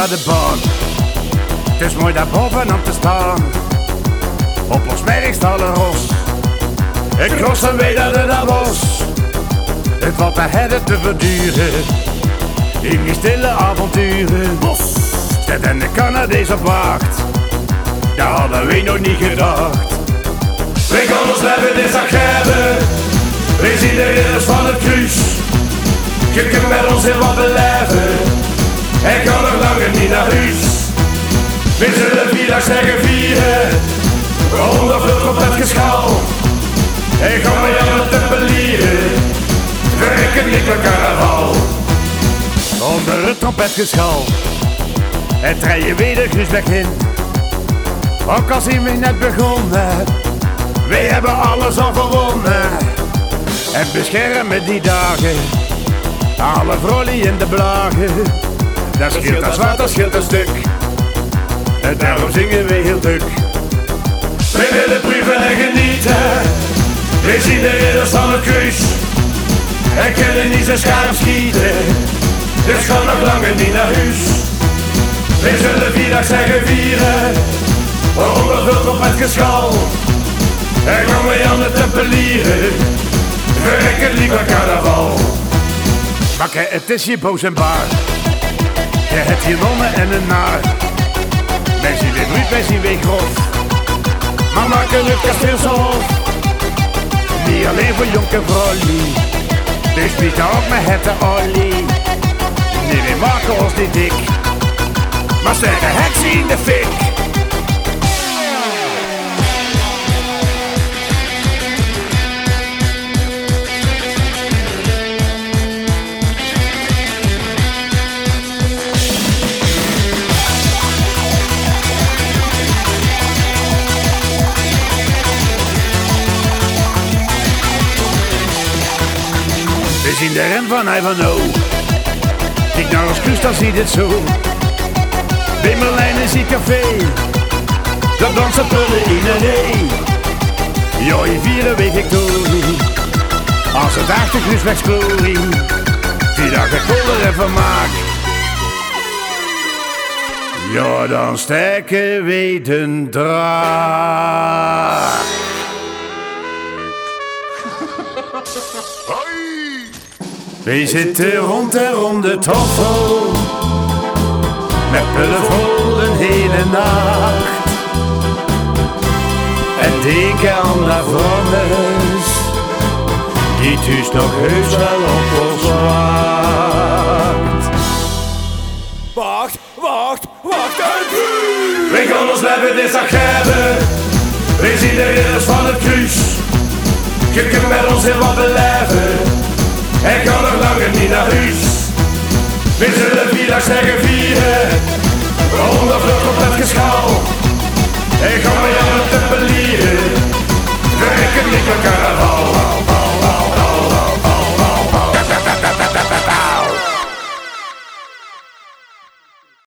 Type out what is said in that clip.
naar de baan. Het is mooi daar bovenop te staan. Op Losmerk staat een ros. Ik cross en weet dat het aan was. Het wat daar hadden te verduren. In die stille avonturen. Zet en de Canadees op wacht. Daar hadden we nog niet gedacht. We gaan ons leven in Zagreb. We zien de ridders van het kruis. Je kunt met ons heel wat beleven. Ik ga nog langer niet naar huis. We zullen 4 dagen zeggen vieren. Onder vlucht op het geschaal. Ik ga met jou naar Tempelieren. Verrekken niet met carnaval. Onder het trompetgeschal. En trein je weer de Grusweg in. Ook al zien we net begonnen. We hebben alles al gewonnen. En beschermen die dagen. Alle vrolie in de blagen. Dat scheelt als zwaard, dat scheelt een stuk. En daarom zingen we heel druk. We willen proeven en genieten. We zien de ridders van het kruis. En kunnen niet zo scherp schieten. Dus ga nog langer niet naar huis. We zullen 4 dagen zeggen vieren. Ondervuld op het geschal. En gaan we aan de Tempelieren. Verrekken liever carnaval. Makke, het is hier boos en baar. Je hebt hier nonnen en een naar. Wij zien weer bruut, wij zien weer grof. Maar maken het kasteel zo hoog. Niet alleen voor jonke vrolie. Dus niet ook met het olie. Nee, we maken ons niet dik. Maar sterke heksen in de fik. We zien de ren van Ivanhoe. Kijk naar ons kust, dan ziet het zo. Bij Merlijn is die café. Dat dansen pullen in een ree. Jooi vieren we victorie. Als het achter Gruswegs glorie. 4 dagen kolder en vermaak. Ja, dan steken we de draak. We zitten rond en rond de tafel. Met pullen vol een hele nacht. En denken aan de vonnis. Die thuis nog heus wel op ons wacht. Wacht even! We gaan ons leven in Zagreb. We zien de ridders van het kruis. Je kunt met ons heel wat beleven. Ik ga nog langer niet naar huis. We zullen 4 dagen zeggen vieren. Onder vlucht op het geschaal. Ik ga met jou naar Tempelieren. Verrekken niet met carnaval.